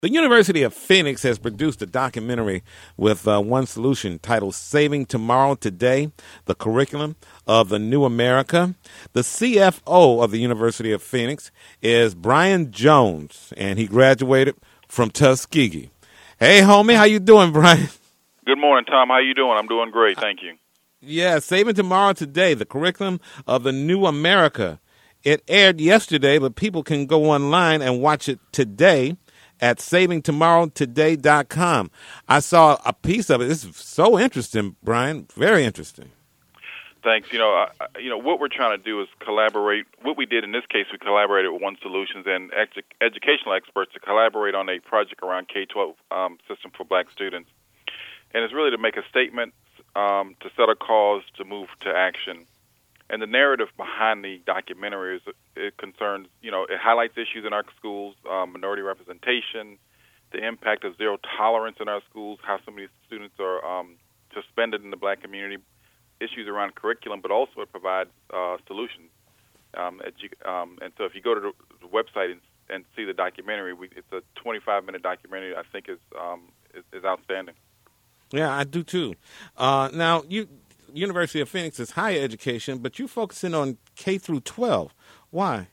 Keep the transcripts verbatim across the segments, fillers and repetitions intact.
The University of Phoenix has produced a documentary with uh, one solution titled Saving Tomorrow Today, the curriculum of the new America. The C F O of the University of Phoenix is Brian Jones, and he graduated from Tuskegee. Hey, homie, how you doing, Brian? Good morning, Tom. How you doing? I'm doing great, thank you. Yeah, Saving Tomorrow Today, the curriculum of the new America. It aired yesterday, but people can go online and watch it today at saving tomorrow today dot com. I saw a piece of it. This is so interesting, Brian. Very interesting. Thanks. You know, I, you know what we're trying to do is collaborate. What we did in this case, we collaborated with One Solutions and edu- educational experts to collaborate on a project around K twelve um, system for black students. And it's really to make a statement, um, to set a cause, to move to action. And the narrative behind the documentary is it concerns, you know, it highlights issues in our schools, um, minority representation, the impact of zero tolerance in our schools, how so many students are um, suspended in the black community, issues around curriculum, but also it provides uh, solutions. Um, edu- um, and so if you go to the, the website and, and see the documentary, we, it's a twenty-five minute documentary I think is, um, is, is outstanding. Yeah, I do too. Uh, now, you... University of Phoenix is higher education, but you're focusing on K through twelve. Why?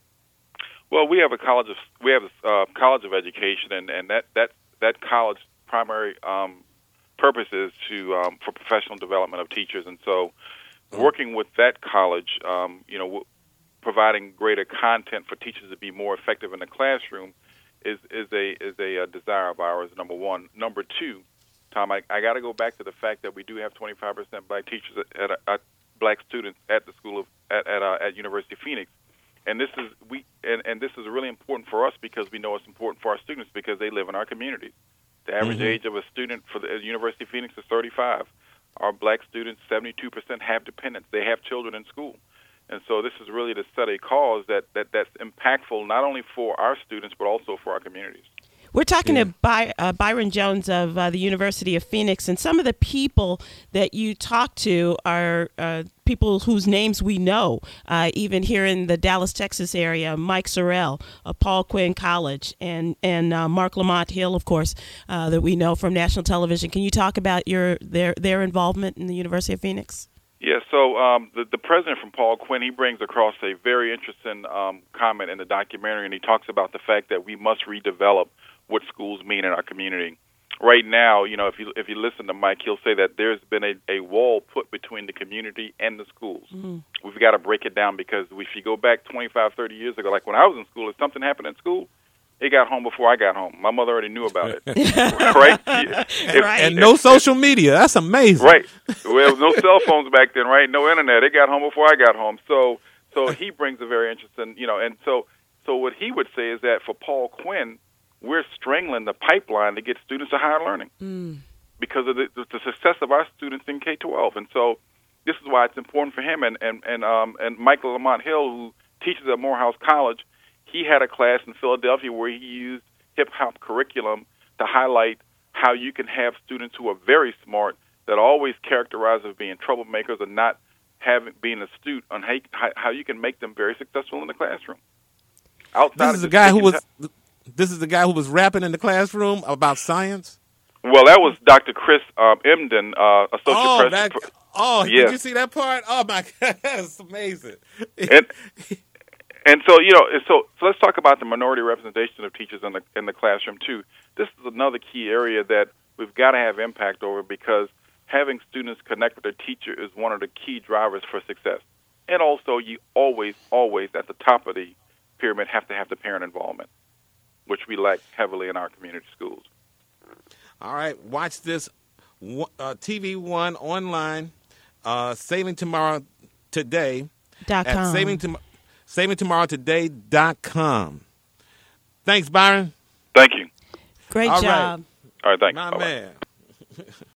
Well, we have a college of we have a uh, college of education, and, and that, that that college primary um, purpose is to um, for professional development of teachers, and so working with that college, um, you know, w- providing greater content for teachers to be more effective in the classroom is is a is a, a desire of ours. Number one. Number two. Tom, I, I got to go back to the fact that we do have twenty-five percent black teachers at, at, at black students at the school of at at, uh, at University of Phoenix, and this is we and, and this is really important for us because we know it's important for our students because they live in our communities. The average mm-hmm. age of a student for the University of Phoenix is thirty-five. Our black students, seventy-two percent have dependents. They have children in school, and so this is really to set a cause that, that that's impactful not only for our students but also for our communities. We're talking yeah. to By, uh, Byron Jones of uh, the University of Phoenix, and some of the people that you talk to are uh, people whose names we know, uh, even here in the Dallas, Texas area, Mike Sorrell of Paul Quinn College, and, and uh, Mark Lamont Hill, of course, uh, that we know from national television. Can you talk about your their, their involvement in the University of Phoenix? Yeah, so um, the, the president from Paul Quinn, he brings across a very interesting um, comment in the documentary, and he talks about the fact that we must redevelop what schools mean in our community. Right now, you know, if you if you listen to Mike, he'll say that there's been a, a wall put between the community and the schools. Mm-hmm. We've got to break it down because if you go back twenty-five, thirty years ago, like when I was in school, if something happened in school, it got home before I got home. My mother already knew about it, right? If, right? And no social media. That's amazing. Right. Well, there was no cell phones back then, right? No internet. It got home before I got home. So, so he brings a very interesting, you know, and so, so what he would say is that for Paul Quinn, we're strangling the pipeline to get students to higher learning mm. because of the, the success of our students in K twelve. And so this is why it's important for him. And, and, and, um, and Michael Lamont Hill, who teaches at Morehouse College, he had a class in Philadelphia where he used hip-hop curriculum to highlight how you can have students who are very smart that are always characterized as being troublemakers and not having being astute on how, how you can make them very successful in the classroom. Outside this is the guy who was... T- This is the guy who was rapping in the classroom about science? Well, that was Doctor Chris um, Emden, uh, Associate oh, President. That, oh, yeah. Did you see that part? Oh, my God, that's amazing. and, and so, you know, so, so let's talk about the minority representation of teachers in the in the classroom, too. This is another key area that we've got to have impact over because having students connect with their teacher is one of the key drivers for success. And also, you always, always, at the top of the pyramid, have to have the parent involvement, which we lack heavily in our community schools. All right, watch this uh, T V One online, uh, Saving Tomorrow Today dot com. at saving, to, saving tomorrow today dot com. Thanks, Byron. Thank you. Great All job. Right. All right, thanks. My Bye-bye. man.